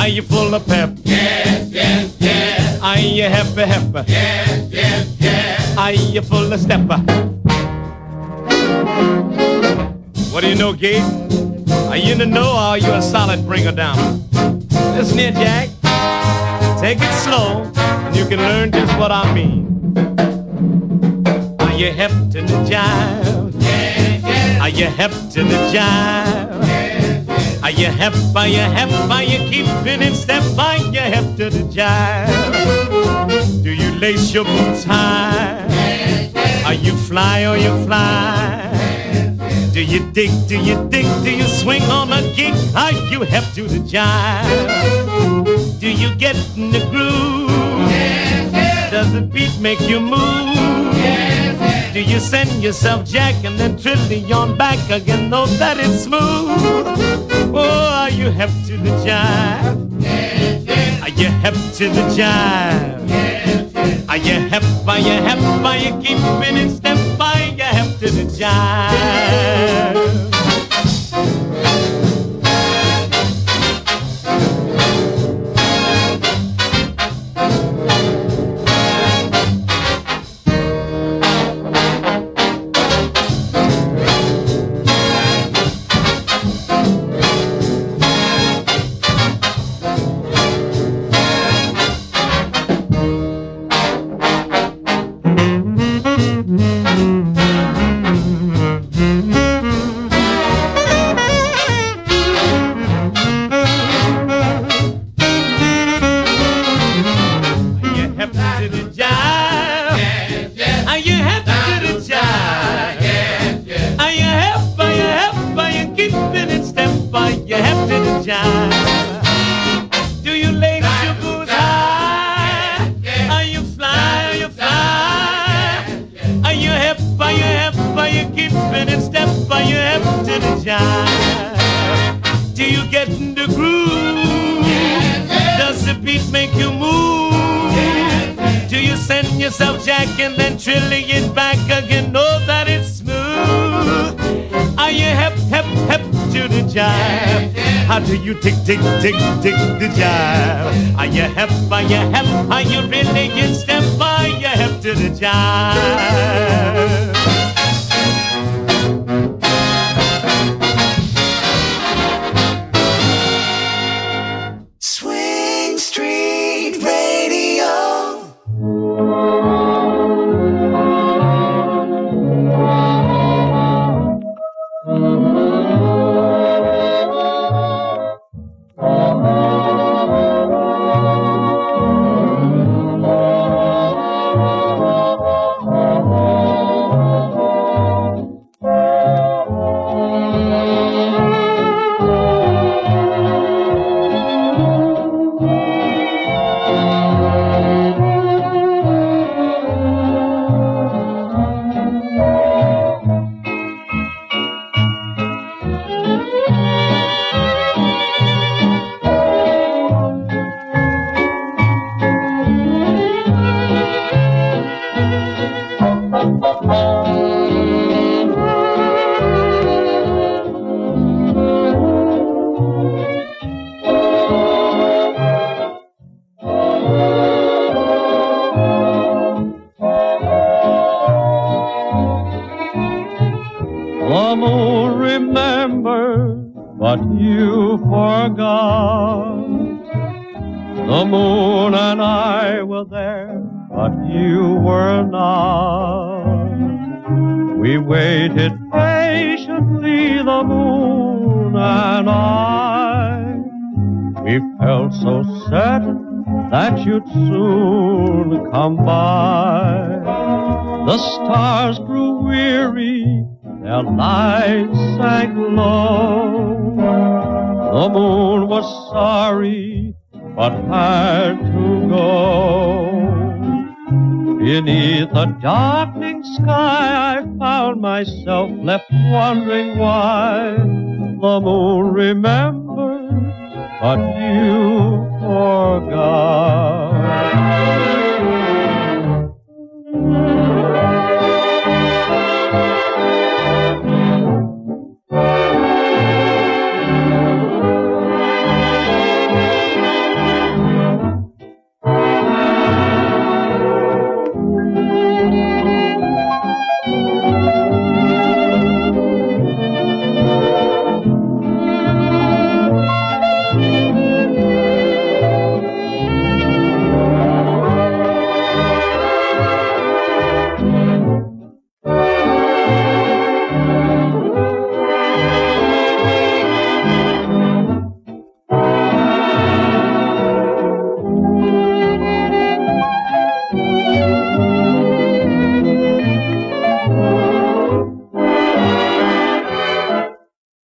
Are you full of pep? Yes, yes, yes. Are you happy, happy? Yes, yes, yes. Are you full of stepper? What do you know, Gabe? Are you in the know or are you a solid bringer down? Listen here, Jack. Take it slow and you can learn just what I mean. Are you hep to the jive? Yes, yes. Are you hep to the jive? Yes, yes. Are you hep, are you hep, are you keeping in step? Are you hep to the jive? Do you lace your boots high? Yes, yes. Are you fly or you fly? Yes, yes. Do you dig, do you dig, do you swing on a gig? Are you hep to the jive? Do you get in the groove? Yes, yes. Does the beat make you move? Yes, yes. Do you send yourself jack and then trilly on back again? Know that it's smooth. Oh, are you hep to the jive? Yes, yes. Are you hep to the jive? Yes, yes. Are you hep, are you hep, are you keeping in step? Are you hep to the jive? Do you get in the groove? Does the beat make you move? Do you send yourself jack and then trilly it back again? Know that it's smooth. Are you hep, hep, hep to the jive? How do you tick, tick, tick, tick the jive? Are you hep, are you hep? Are you really in step? Are you hep to the jive? The moon remembered, but you forgot. The moon and I were there, but you were not. We waited patiently, the moon and I. We felt so certain that you'd soon come by. The stars grew weary, their lights sank low. The moon was sorry, but had to go. Beneath a darkening sky, I found myself left wondering why. The moon remembered, but you forgot.